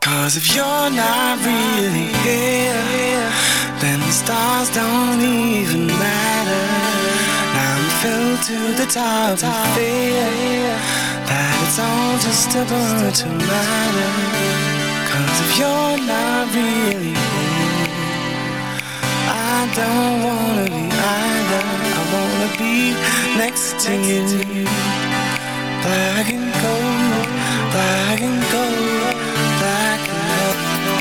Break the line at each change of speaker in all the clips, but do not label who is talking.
'Cause if you're not really here, then the stars don't even matter. Now I'm filled to the top with fear that it's all just a bunch of matter. 'Cause if you're not really here, I don't wanna be either. I wanna be next to you. Black and gold, black and gold, black and gold.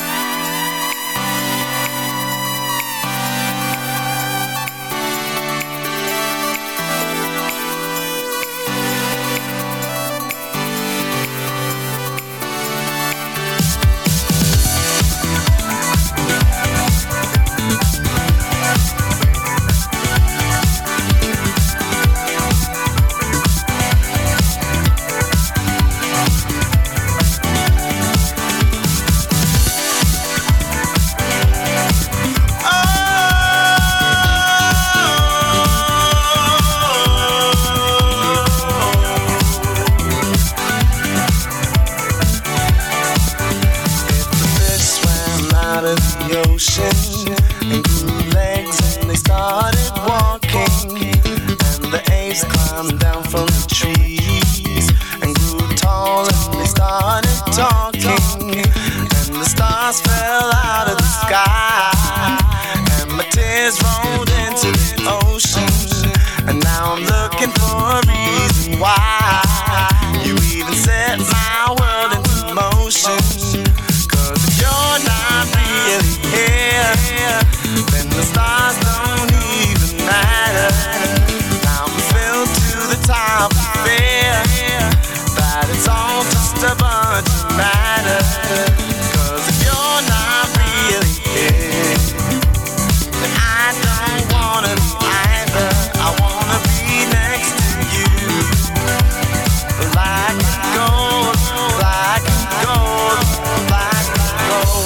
And grew legs and they started walking, and the apes climbed down from the trees and grew tall and they started talking, and the stars fell out of the sky, and my tears rolled into the ocean, and now I'm looking for a reason why you even set my world into motion. 'Cause if you're not really here, then the stars don't even matter. Now I'm filled to the top of fear that it's all just a bunch of matter. 'Cause if you're not really here, then I don't wanna be either. I wanna be next to you. Black and gold, black and gold, black and gold.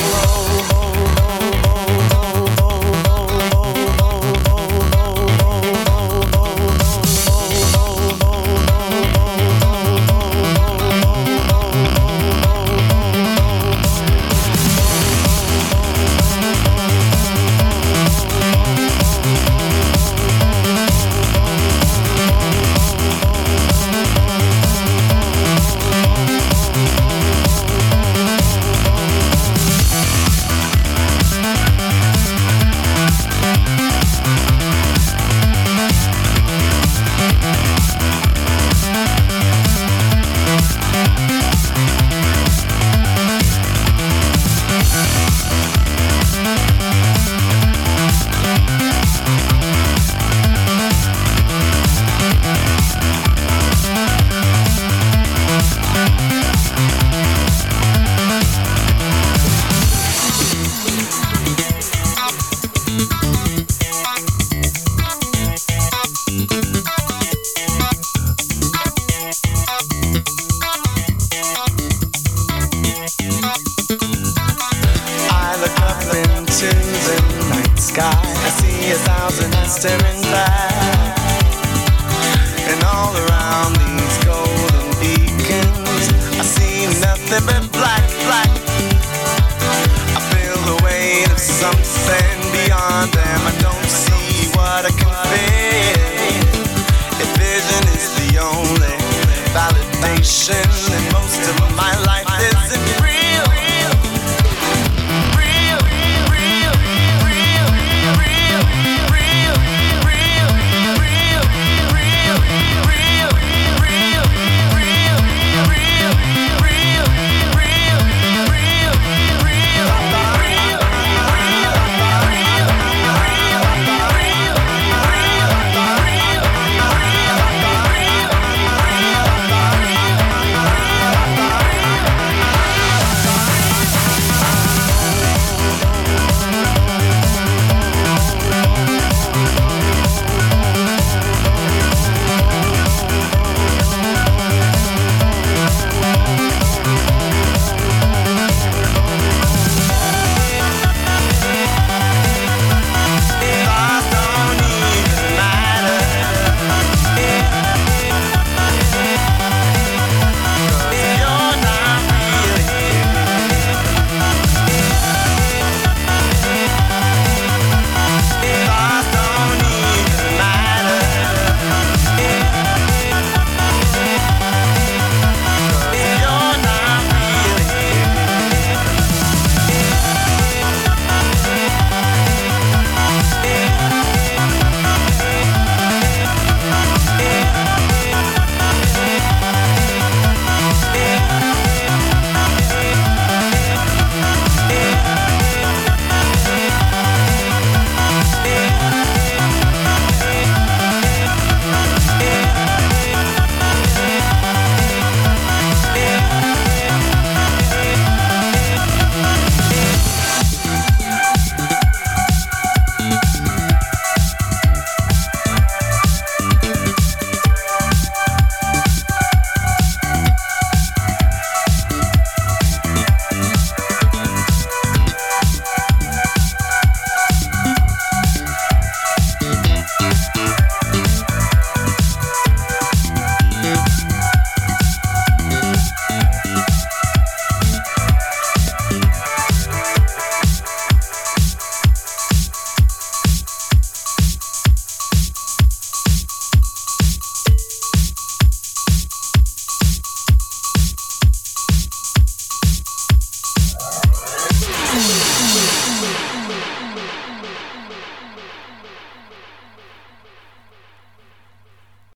I look up into the night sky. I see 1,000 staring back.